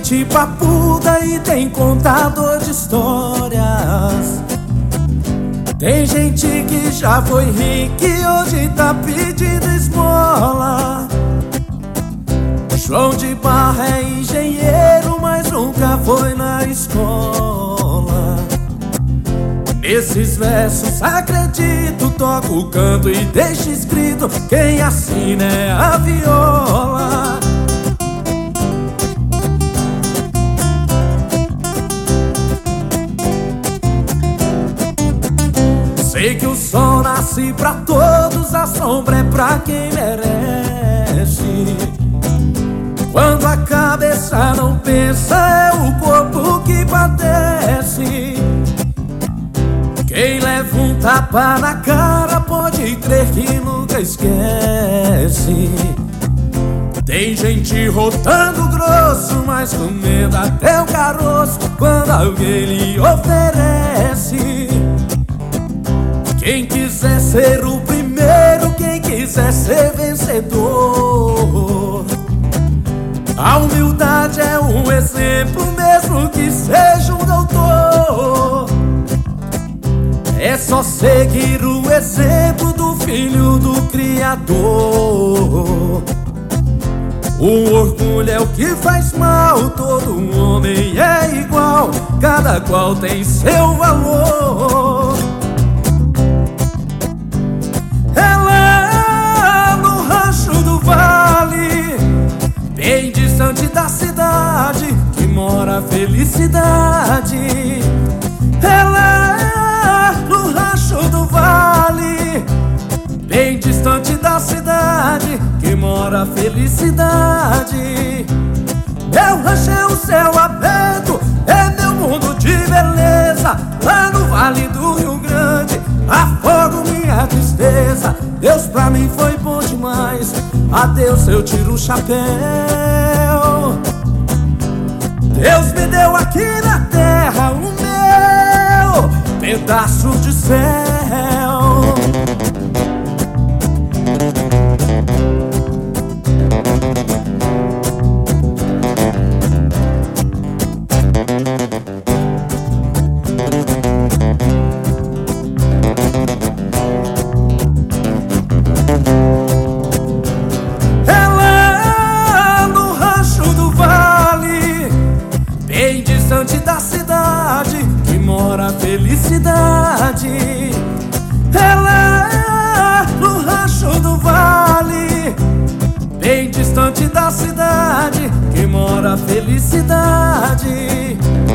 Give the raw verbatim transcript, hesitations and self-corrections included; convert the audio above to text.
gente papuda e tem contador de histórias. Tem gente que já foi rica e hoje tá pedindo esmola. João de Barra é engenheiro, mas nunca foi na escola. Nesses versos acredito, toco o canto e deixo escrito: quem assina é a viola. Sei que o sol nasce pra todos, a sombra é pra quem merece. Quando a cabeça não pensa, é o corpo que padece. Quem leva um tapa na cara pode crer que nunca esquece. Tem gente rotando grosso, mas comendo até o caroço quando alguém lhe oferece. Quem quiser ser o primeiro, quem quiser ser vencedor, a humildade é um exemplo, mesmo que seja um doutor. É só seguir o exemplo do filho do Criador. O orgulho é o que faz mal, todo homem é igual, cada qual tem seu valor. É lá no rancho do vale, bem distante da cidade, que mora a felicidade. É lá no rancho do vale, bem distante da cidade, que mora a felicidade. Meu rancho é o céu aberto, é meu mundo de beleza. Lá no vale do Rio Grande, afogo minha tristeza. Deus pra mim foi bom demais, adeus eu tiro o chapéu. Deus me deu aqui na terra o meu pedaço de céu. É lá no rancho do vale, bem distante da cidade, que mora a felicidade. É lá no rancho do vale, bem distante da cidade, que mora a felicidade.